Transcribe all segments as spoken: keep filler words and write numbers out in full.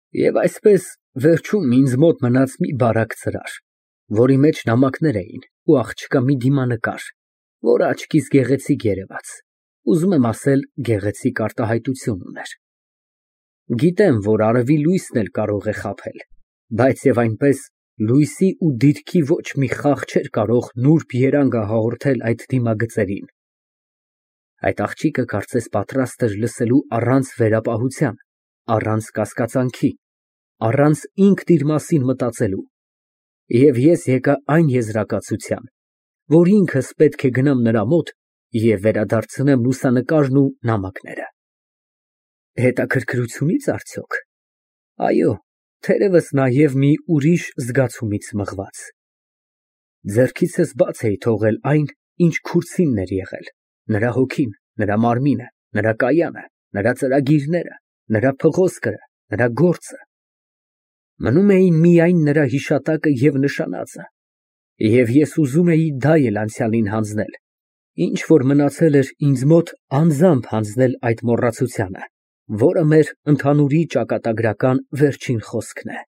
Եվ այսպես վերջում ինձ մոտ մնաց մի բարակ ծրար, որի մեջ նամակներ էին ու աղջկա մի դիմանկար, որը աչքիս գեղեցիկ երևաց, ուզում եմ ասել, գեղեցիկ արտահայտություն ուներ։ Գիտեմ, որ արևի լույսն էլ կարող է խաբել, բայց և այնպես լույսի ու դիրքի ոչ մի խաղ չէր կարող նուրբ երանգ հաղորդել այդ դիմագծերին։ Այդ աղջիկը կարծես պատրաստ էր լսելու առանց վերապահության, առանց կասկածանքի, առանց ինքն իր մասին մտածելու, և ես եկա այն եզրակացության, որ ինքս պետք է գնամ նրա մոտ և վերադարձնեմ լուսանկարն ու նամակները։ Հետաքրքրությունի՞ց արդյոք։ Այո, թերևս նաև մի ուրիշ զգացումից մղված։ Ձեռքիցս բաց էի թողել այն, ինչ քուրցինն էր եղել, նրա հոգին, նրա մարմինը, նրա կայանը, նրա ծրագիրները, նրա փղոսկրը, նրա գործը։ Մնում էին միայն նրա հիշատակը և նշանածը, և ես ուզում էի դա էլ անցյալին հանձնել, ինչ որ մնացել էր ինձ մոտ անձամբ հանձնել այդ մոռացությանը, որը մեր ընդհանուրի ճակատագրական վերջին խոսքն է։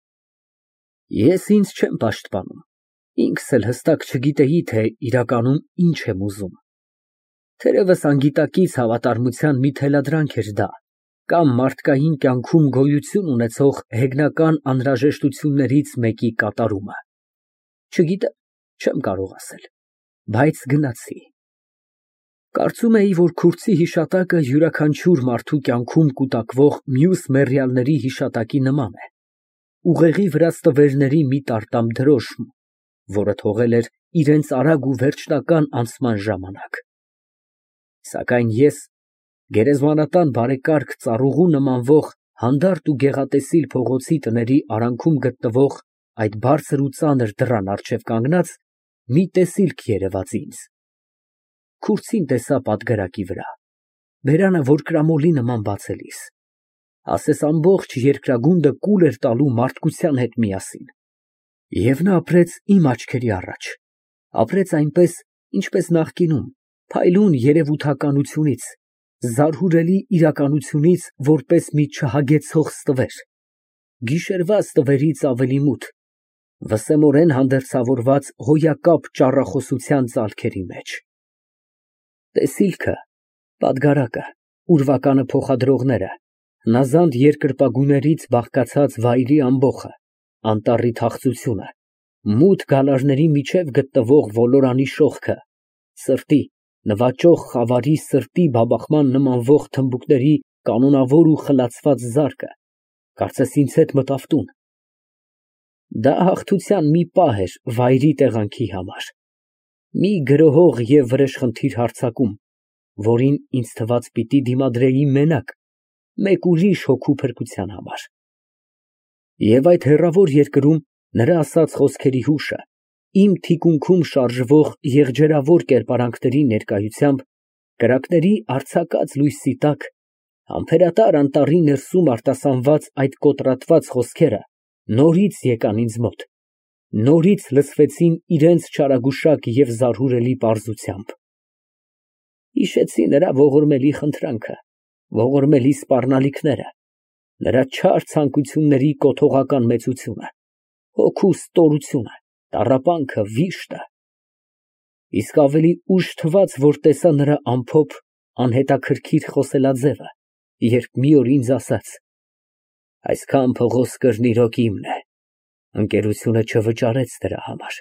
Ես ինձ չեմ պաշտպանում, ինքս էլ հստակ չգիտեի, թե իրականում ինչ եմ ուզում։ Թերևս անգիտակից հավատարմության մի թելադրանք էր դա, կամ մարդկային կյանքում գոյություն ունեցող հեգնական անհրաժեշտություններից մեկի կատարումը։ Չգիտեմ, չեմ կարող ասել, բայց գնացի։ Կարծում էի, որ քուրձի հիշատակը յուրաքանչյուր մարդու կյանքում կուտակվող մյուս մեռյալների հիշատակի նման է, ուղեղի վրա ստվերների մի տարտամ դրոշմ, որը թողել էր իրենց արագ ու վերջնական անցման ժամանակ։ Սակայն ես գերեզմանատան բարեկարգ ծառուղու նմանվող հանդարտ ու գեղատեսիլ փողոցի տների արանքում գտնվող այդ բարձր ու ծանր դռան առջև կանգնած մի տեսիլք երևաց ինձ։ Քուրձին տեսա պատգարակի վրա, բերանը, որ կրամոլի նման բացելիս, ասես ամբողջ երկրագունդը կուլ էր տալու մարդկության հետ միասին։ Եվ նա ապրեց իմ աչքերի առաջ, ապրեց այնպես, ինչպես նախկինում, փայլուն երևութականությունից, զարհուրելի իրականությունից որպես մի չհագեցող ստվեր, գիշերվա ստվերից ավելի մութ, վսեմորեն հանդերձավորված հոյակապ ճառախոսության ծալքերի մեջ։ Տեսիլքը, պատգարակը, ուրվականը փոխադրողները, հնազանդ երկրպագուներից բաղկացած վայրի ամբոխը, անտառի թախծությունը, մութ գալարների միջև գտնվող ոլորանի շողքը, սրտի, նվաճող խավարի սրտի բաբախման նմանվող թմբուկների կանոնավոր ու խլացված զարկը, կարծես ինձ հետ մտավ տուն։ Դա հաղթության մի պահ էր վայրի տեղանքի համար, մի գրոհող և վրեժխնդիր հարձակում, որին ինձ թվաց պիտի դիմադրեի մենակ, մեկ ուրիշ հոգու փրկության համար։ Եվ այդ հեռավոր երկրում նրա ասած խոսքերի հուշը, իմ թիկունքում շարժվող եղջերավոր կերպարանքների ներկայությամբ, կրակների արձակած լույսի տակ, համբերատար անտառի ներսում արտասանված այդ կոտրատված խոսքերը նորից եկան ինձ մոտ, նորից լսվեցին իրենց չարագուշակ և զարհուրելի պարզությամբ։ Հիշեցի նրա ողորմելի խնդրանքը, ողորմելի սպառնալիքները, նրա չար ցանկությունների կոթողական մեծությունը, հոգու ստորությունը, տառապանքը, վիշտը։ Իսկ ավելի ուշ թվաց, որ տեսա նրա ամփոփ, անհետաքրքիր խոսելաձևը, երբ մի օր ինձ ասաց. «Այսքան փղոսկրն իրոք իմն է, ընկերությունը չվճարեց դրա համար։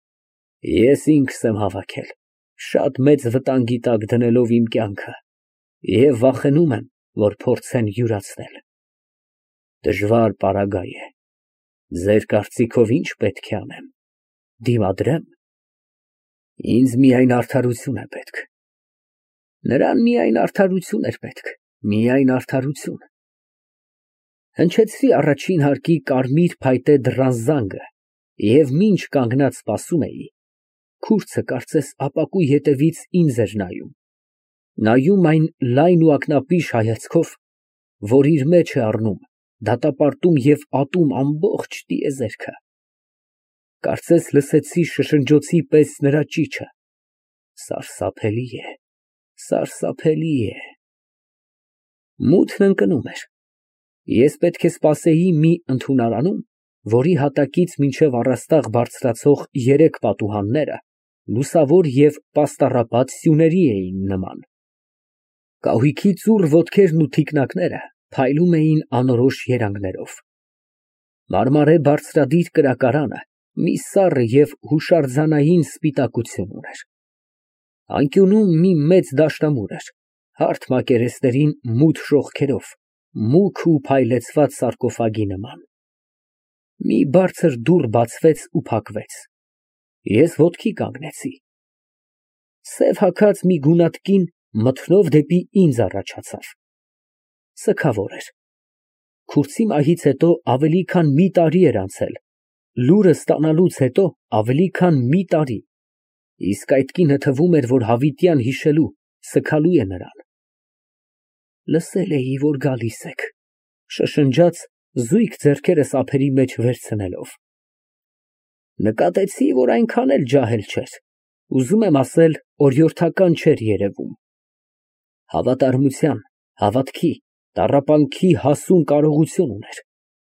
Ես ինքս եմ հավաքել, շատ մեծ վտանգի տակ դնելով իմ կյանքը, և վախենում եմ, որ փորձեն յուրացնել։ Դժվար պարագա է, ձեր կարծիքով ի՞նչ պետք է անեմ, դիմադրե՞մ։ Ինձ միայն արդարություն է պետք»։ Նրան միայն արդարություն էր պետք, միայն արդարություն։ Հնչեցրի առաջին հարկի կարմիր փայտե դռան զանգը, և մինչ կանգնած սպասում էի, քուրձը կարծես ապակու ետևից ինձ էր նայում, նայում այն լայն ու ակնապիշ հայացքով, որ իր մեջ է առնում, դատապարտում և ատում ամբողջ տիեզերքը։ Կարծես լսեցի շշնջոցի պես նրա ճիչը. սարսափելի է, սարսափելի է։ Մութն ընկնում էր։ Ես պետք է սպասեի մի ընդունարանում, որի հատակից մինչև առաստաղ բարձրացող երեք պատուհանները լուսավոր և պաստառապատ սյուների էին նման։ Կահույքի ծուռ ոտքերն ու թիկնակները փայլում էին անորոշ երանգներով։ Մարմարե բարձրադիր կրակարանը մի սառը և հուշարձանային սպիտակություն ուներ։ Անկյունում մի մեծ դաշնամուր էր, հարթ մակերեսներին մութ շողքերով, մուգ ու փայլեցված սարկոֆագի նման։ Մի բարձր դուռ բացվեց ու փակվեց։ Ես ոտքի կանգնեցի։ Սև հագած մի գունատ կին մթնով դեպի ինձ առաջացավ։ Սգավոր էր։ Քուրձի մահից հետո ավելի քան մի տարի էր անցել, լուրը ստանալուց հետո ավելի քան մի տարի, իսկ այդ կինը թվում էր, որ հավիտյան հիշելու, սգալու է նրան։ Լսել էի, որ գալիս եք, շշնջաց, զույգ ձեռքերս ափերի մեջ վերցնելով։ Նկատեցի, որ այնքան էլ ջահել չէր, ուզում եմ ասել, օրիորդական չէր երևում։ Հավատարմության, հավատքի, տառապանքի հասուն կարողություն ուներ։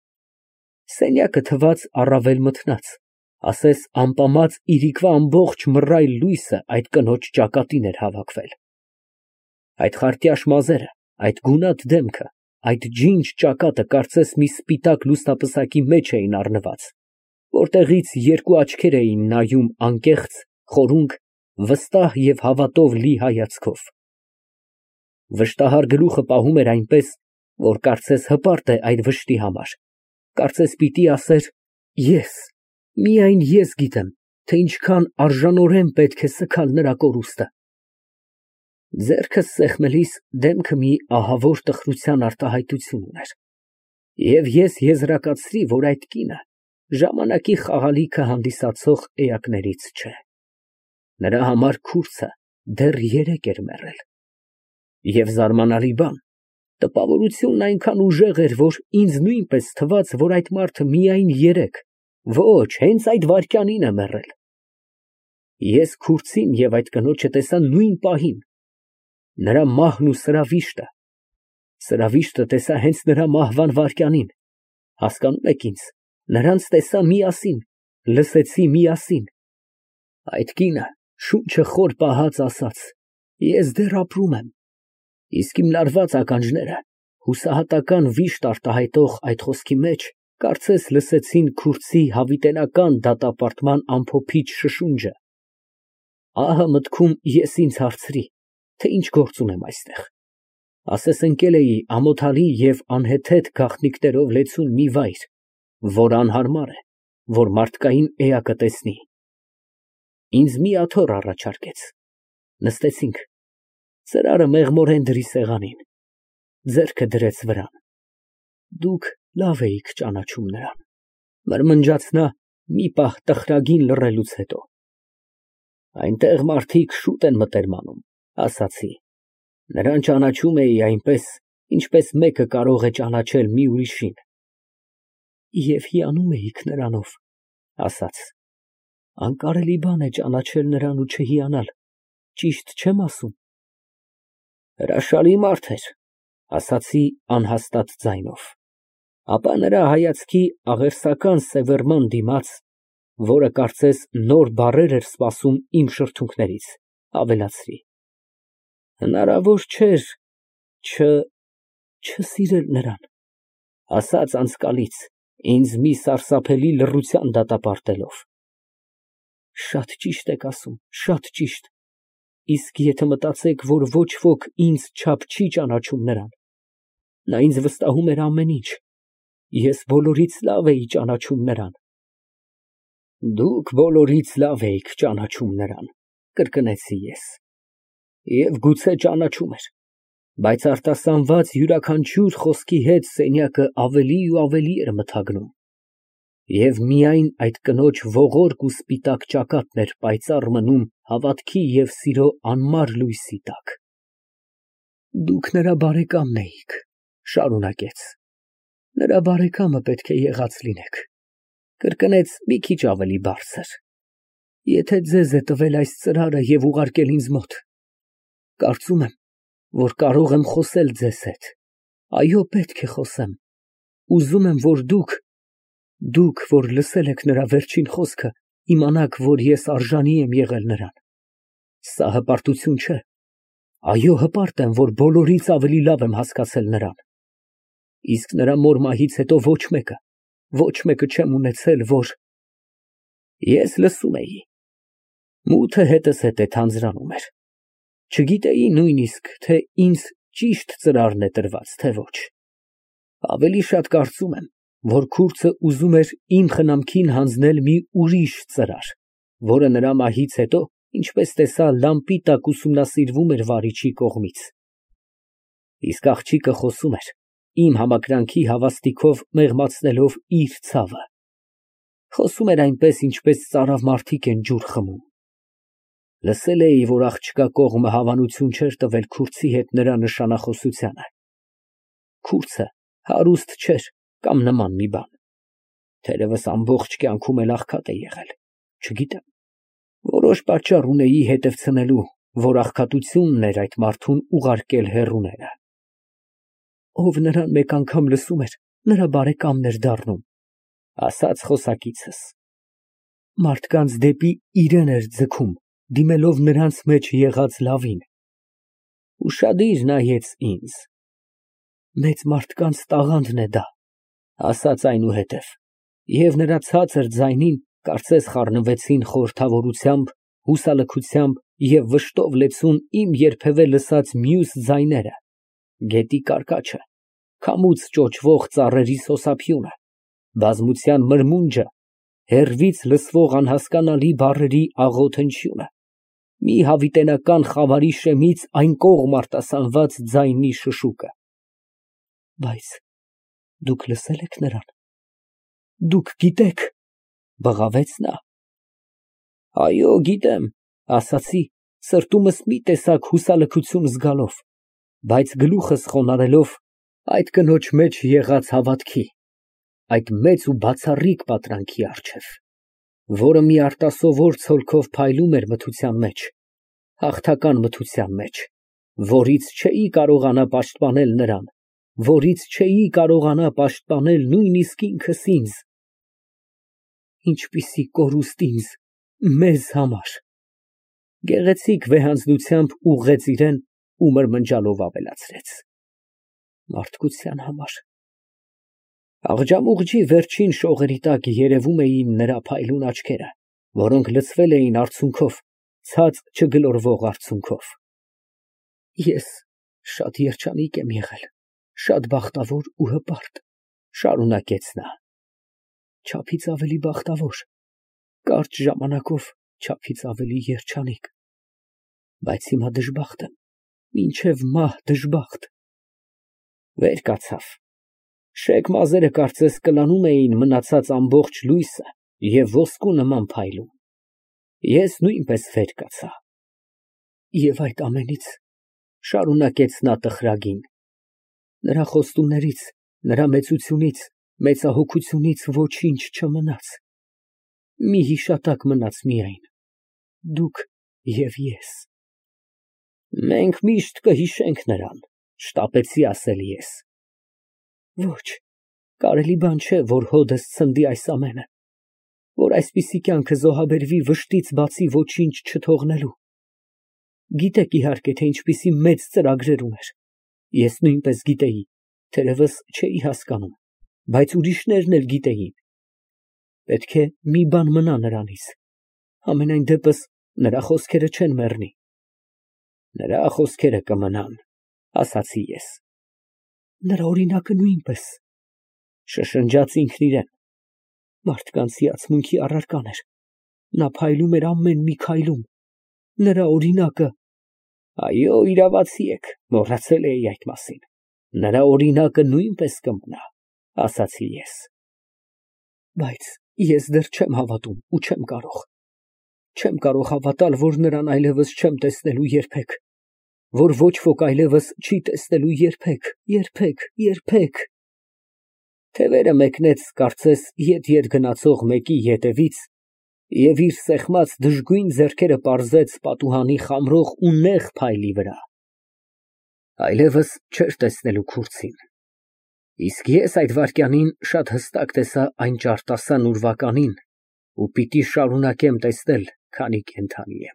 Սենյակը թվաց առավել մթնած, ասես ամպամած իրիկվա ամբողջ մռայլ լույսը այդ կնոջ ճակատին էր հավաքվել։ Այդ խարտյաշ մազերը, այդ գունատ դեմքը, այդ ջինջ ճակատը կարծես մի սպիտակ լուսնապսակի մեջ էին առնված, որտեղից երկու աչքեր էին նայում անկեղծ, խորունկ, վստահ և հավատով լի հայացքով։ Վշտահար գլուխը պահում էր այնպես, որ կարծես հպարտ է այդ վշտի համար, կարծես պիտի ասեր. «Ես, միայն ես գիտեմ, թե ինչքան արժանորեն պետք է սգալ նրա կորուստը»։ Ձեռքս սեղմելիս դեմքը մի ահավոր տխրության արտահայտություն ուներ, և ես եզրակացրի, որ այդ կինը ժամանակի խաղալիքը հանդիսացող էակներից չէ։ Նրա համար քուրձը դեռ երեկ էր մեռել։ Եվ զարմանալի բան, տպավորությունն այնքան ուժեղ էր, որ ինձ նույնպես թվաց, որ այդ մարդը միայն երեկ, ոչ, հենց այդ վայրկյանին է մեռել։ Ես քուրձին և այդ կնոջը տեսա նույն պահին, նրա մահն ու սրա վիշտը, սրա վիշտը տեսա հենց նրա մահվան վայրկյանին, հասկանում եք ինձ, նրանց տեսա միասին, լսեցի միասին։ Այդ կինը շունչը խոր պահած ասաց. «Ես դեռ ապրում եմ», իսկ իմ լարված ականջները հուսահատական վիշտ արտահայտող այդ խոսքի մեջ կարծես լսեցին քուրձի հավիտենական դատապարտման ամփոփիչ շշունջը։ Ահը մտքում ես ինձ հարցրի, թե ինչ գործ ունեմ այստեղ, ասես ընկել էի ամոթալի և անհեթեթ գաղտնիքներով լեցուն մի վայր, որ անհարմար է, որ մարդկային էակը տեսնի։ Ինձ մի աթոռ առաջարկեց։ Նստեցինք։ Ծրարը մեղմորեն դրի սեղանին, ձեռքը դրեց վրան։ Դուք լավ էիք ճանաչում նրան, մրմնջաց նա մի պահ տխրագին լռելուց հետո։ Այնտեղ մարդիկ շուտ են մտերմանում, ասացի, նրան ճանաչում էի այնպես, ինչպես մեկը կարող է ճանաչել մի ուրիշին։ Եվ հիանում էիք նրանով, ասաց, անկարելի բան է ճանաչել նրան ու չհիանալ, ճիշտ չեմ ասում։ Հրաշալի մարդ էր, ասացի անհաստատ ձայնով, ապա նրա հայացքի աղերսական սևեռման դիմաց, որը կարծես նոր բառեր էր սպասում իմ շրթունքներից, ավելացրի. հնարավոր չէր չ… չսիրել նրան, ասաց անցկալից, ինձ մի սարսափելի լռության դատապարտելով։ Շատ ճիշտ եք ասում, շատ ճիշտ, իսկ եթե մտածեք, որ ոչ ոք ինձ չափ չի ճանաչում նրան, նա ինձ վստահում էր ամեն ինչ, ես բոլորից լավ էի ճանաչում նրան։ Դուք բոլորից լավ էիք ճանաչում նրան, կրկնեցի ես, և գուցե ճանաչում էր, բայց արտասանված յուրաքանչյուր խոսքի հետ սենյակը ավելի ու ավելի էր մթագնում, և միայն այդ կնոջ ողորկ ու սպիտակ ճակատն էր պայծառ մնում հավատքի և սիրո անմար լույսի տակ։ Դուք նրա բարեկամն էիք, շարունակեց, նրա բարեկամը պետք է եղած լինեք, կրկնեց մի քիչ ավելի բարձր, եթե ձեզ է տվել այս ծրարը և ուղարկել ինձ մոտ, կարծում եմ, որ կարող եմ խոսել ձեզ հետ, այո, պետք է խոսեմ, ուզում եմ, որ դուք, դուք, որ լսել եք նրա վերջին խոսքը, իմանաք, որ ես արժանի եմ եղել նրան։ Սա հպարտություն չէ։ Այո, հպարտ եմ, որ բոլորից ավելի լավ եմ հասկացել նրան։ Իսկ նրա մոր մահից հետո ոչ մեկը, ոչ մեկը չեմ ունեցել, որ… Ես լսում էի։ Մութը հետս հետ է թանձրանում էր։ Չգիտեի նույնիսկ, թե ինձ ճիշտ ծրարն է տրված, թե ոչ։ Ավելի շատ կարծում եմ, որ քուրձը ուզում էր իմ խնամքին հանձնել մի ուրիշ ծրար, որը նրա մահից հետո, ինչպես տեսա, լամպի տակ ուսումնասիրվում էր վարիչի կողմից։ Իսկ աղջիկը խոսում էր, իմ համակրանքի հավաստիքով մեղմացնելով իր ցավը։ Խոսում էր այնպես, ինչպես ծարավ մարդիկ են ջուր խմում։ Լսել էի, որ աղջկա կողմը հավանություն չէր տվել քուրձի հետ նրա նշանախոսությանը։ Քուրձը հարուստ չէր կամ նման մի բան։ Թերևս ամբողջ կյանքում էլ աղքատ է եղել, չգիտեմ։ Որոշ պատճառ ունեի հետևցնելու, որ աղքատությունն էր այդ մարդուն ուղարկել հեռուները։ Ով նրան մեկ անգամ լսում էր, նրա բարեկամն էր դառնում, ասաց խոսակիցս։ Մարդկանց դեպի իրեն էր ձգում, դիմելով նրանց մեջ եղած լավին։ Ուշադիր նայեց ինձ։ Մեծ մարդկանց տաղանդն է դա, ասաց այնուհետև, և նրա ցածր ձայնին կարծես խառնվեցին խորհրդավորությամբ, հուսալքությամբ և վշտով լեցուն իմ երբևէ լսած մյուս ձայները, գետի կարկաչը, քամուց ճոճվող ծառերի սոսափյունը, բազմության մրմունջը, հեռվից լսվող անհասկանալի բառերի աղոտ հնչյունը, մի հավիտենական խավարի շեմից այն կողմ արտասանված ձայնի շշուկը։ Բայց դուք լսել եք նրան, դուք գիտեք, բղավեց նա։ Այո, գիտեմ, ասացի, սրտումս մի տեսակ հուսալքություն զգալով, բայց գլուխս խոնարհելով այդ կնոջ մեջ եղած հավատքի, այդ մեծ ու բացառիկ պատրանքի առջև, որը մի արտասովոր ցոլքով փայլում էր մթության մեջ, հաղթական մթության մեջ, որից չէի կարողանա պաշտպանել նրան, որից չէի կարողանա պաշտպանել նույնիսկ ինքս ինձ։ Ինչպիսի կորուստ ինձ, մեզ համար։ Գեղեցիկ վեհանձնությամբ ուղղեց իրան ու մրմնջալով ավելացրեց. Մարդկության համար։ Աղջամուղջի վերջին շողերի տակ երևում էին նրա փայլուն աչքերը, որոնք լցվել էին արցունքով, ցած չգլորվող արցունքով։ Ես շատ երջանիկ եմ եղել, շատ բախտավոր ու հպարտ, շարունակեց նա։ Չափից ավելի բախտավոր, կարճ ժամանակով չափից ավելի երջանիկ, բայց հիմա դժբախտ եմ, մինչև մահ դժբախտ։ Վեր կացավ։ Շեկ մազերը կարծես կլանում էին մնացած ամբողջ լույսը և ոսկու նման փայլում։ Ես նույնպես վեր կացա։ Եվ այդ ամենից, շարունակեց նա տխրագին, նրա խոստումներից, նրա մեծությունից, մեծահոգությունից ոչինչ չմնաց։ Մի հիշատակ մնաց միայն, դուք և ես։ Մենք միշտ կհիշենք նրան, շտապեցի ասել ես։ Ոչ, կարելի բան չէ, որ հոդս ցնդի այս ամենը, որ այսպիսի կյանքը զոհաբերվի վշտից բացի ոչինչ չթողնելու։ Գիտեք իհարկե, թե ինչպիսի մեծ ծրագրեր ուներ։ Ես նույնպես գիտեի, թերևս չէի հասկանում, բայց ուրիշներն էլ գիտեին։ Պետք է մի բան մնա նրանից, համենայն դեպս նրա խոսքերը չեն մեռնի։ Նրա խոսքերը կմնան, ասացի ես։ Նրա օրինակը նույնպես, շշնջաց ինքն իրեն, մարդկանց հիացմունքի առարկան էր, նա փայլում էր ամեն մի քայլում, նրա օրինակը… Այո, իրավացի եք, մոռացել էի այդ մասին, նրա օրինակը նույնպես կմնա, ասացի ես։ Բայց ես դեռ չեմ հավատում ու չեմ կարող, չեմ կարող հավատալ, որ նրան այլևս չեմ տեսնելու երբեք, որ ոչ ոք այլևս չի տեսնելու երբեք, երբեք, երբեք։ Թևերը մեկնեց, կարծես ետ-ետ գնացող մեկի ետևից և իր սեղմած դժգույն ձեռքերը պարզեց պատուհանի խամրող ու նեղ փայլի վրա։ Այլևս չէր տեսնելու քուրձին։ Իսկ ես այդ վայրկյանին շատ հստակ տեսա այն ճարտասան ուրվականին ու պիտի շարունակեմ տեսնել, քանի կենդանի եմ։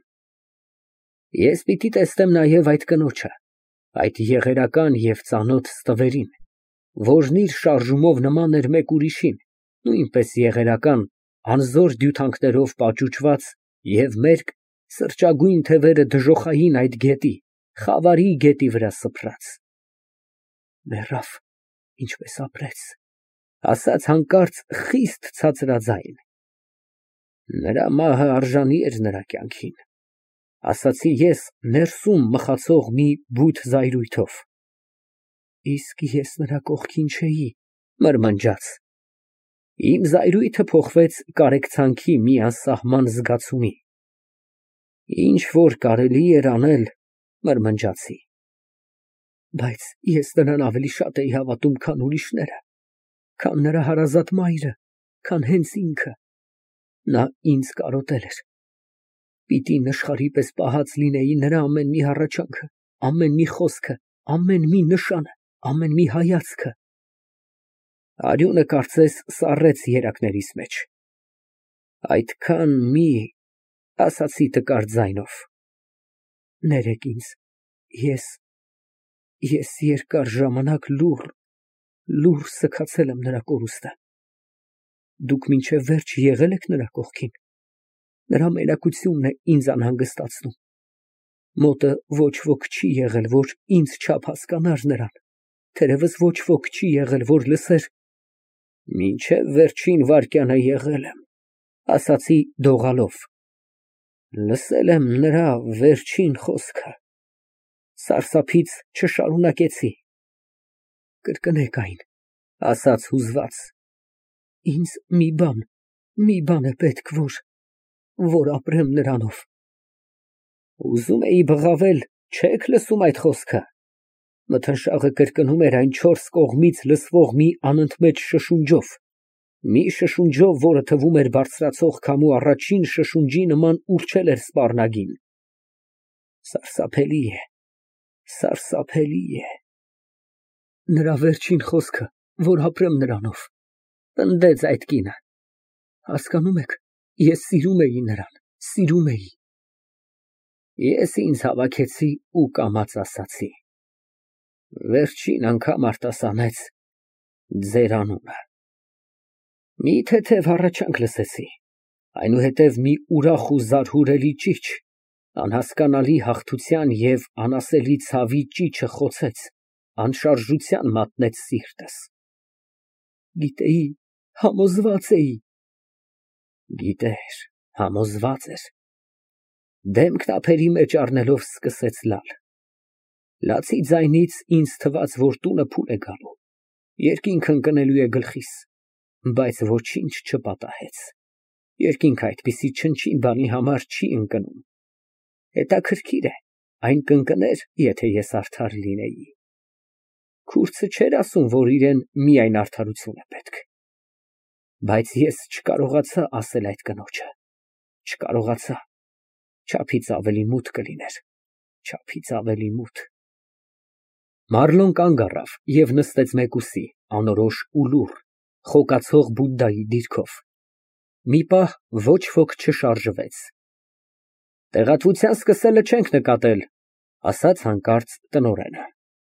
Ես պիտի տեսնեմ նաև այդ կնոջը, այդ եղերական և ծանոթ ստվերին, որն իր շարժումով նման էր մեկ ուրիշին, նույնպես եղերական, անզոր դյութանքներով պաճուճված և մերկ, սրճագույն թևերը դժոխային այդ գետի, Խավարի գետի վրա սփռած։ Մեռավ, ինչպես ապրեց, ասաց հանկարծ խիստ ցածրաձայն։ Նրա մահը արժանի էր նրա կյանքին, ասացի ես ներսում մխացող մի բութ զայրույթով։ Իսկ ես նրա կողքին չէի, մրմնջաց։ Իմ զայրույթը փոխվեց կարեկցանքի մի անսահման զգացումի։ Ինչ որ կարելի էր անել, մրմնջացի։ Բայց ես նրան ավելի շատ էի հավատում, քան ուրիշները, քան նրա հարազատ մայրը, քան հենց ինքը։ Նա ինձ կարոտել էր։ Պիտի նշխարի պես պահած լինեի նրա ամեն մի հառաչանքը, ամեն մի խոսքը, ամեն մի նշանը, ամեն մի հայացքը։ Արյունը կարծես սառեց երակներիս մեջ։ Այդքան մի, ասացի տկար ձայնով։ Ներեք ինձ, ես, ես երկար ժամանակ լուռ, լուռ սգացել եմ նրա կորուստը։ Դուք մինչև վերջ եղե՞լ եք նրա կողքին։ Նրա մենակությունն է ինձ անհանգստացնում։ Մոտը ոչ ոք չի եղել, որ ինձ չափ հասկանար նրան, թերևս ոչ ոք չի եղել, որ լսեր։ Մինչև վերջին վայրկյանը եղել եմ, ասացի դողալով։ Լսել եմ նրա վերջին խոսքը։ Սարսափից չշարունակեցի։ Կրկնեք այն, ասաց հուզված։ Ինձ մի բան, մի բան է պետք, որ, որ ապրեմ նրանով։ Ուզում էի բղավել, չեք լսում այդ խոսքը։ Մթնշաղը կրկնում էր այն չորս կողմից լսվող մի անընդմեջ շշունջով, մի շշունջով, որը թվում էր բարձրացող քամու առաջին շշունջի նման ուռչել էր սպառնագին։ Սարսափելի է, սարսափելի է։ Նրա վերջին խոսքը, որ ապրեմ նրանով, պնդեց այդ կինը։ Հասկանում եք, ես սիրում էի նրան, սիրում էի։ Ես ինձ հավաքեցի ու կամաց ասացի. Վերջին անգամ արտասանեց ձեր անունը։ Մի թեթև հառաչանք լսեցի, այնուհետև մի ուրախ ու զարհուրելի ճիչ, անհասկանալի հաղթության և անասելի ցավի ճիչը խոցեց, անշարժության մատնեց սիրտս։ Գիտեի, համոզված էի։ Գիտեր, համոզված էր։ Դեմքն ափերի մեջ առնելով սկսեց լալ։ Լացի ձայնից ինձ թվաց, որ տունը փուլ է գալու, երկինք ընկնելու է գլխիս, բայց ոչինչ չպատահեց։ Երկինքը այդպիսի չնչին բանի համար չի ընկնում։ Հետաքրքիր է, այն կընկներ, եթե ես արդար լինեի։ Քուրձը չէր ասում, որ իրեն միայն արդարություն է պետք։ Բայց ես չկարողացա ասել այդ կնոջը, չկարողացա, չափից ավելի մութ կլիներ, չափից ավելի մութ։ Մարլոն կանգ առավ և նստեց մեկուսի, անորոշ ու լուռ, խոկացող Բուդդայի դիրքով։ Մի պահ ոչ ոք չշարժվեց։ Տեղատվության սկսելը չենք նկատել, ասաց հանկարծ տնօրենը։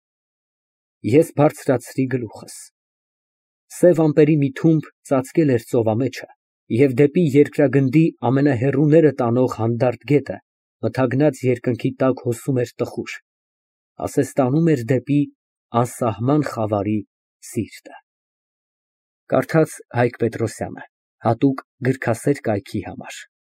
Ես բարձրացրի գլուխս։ Սև ամպերի մի թումբ ծածկել էր ծովամեջը և դեպի երկրագնդի ամենահեռուները տանող հանդարտ գետը մթագնած երկնքի տակ հոսում էր տխուր, ասես տանում էր դեպի անսահման խավարի սիրտը։ Կարդաց Հայկ Պետրոսյանը, հատուկ գրքասեր կայքի համար։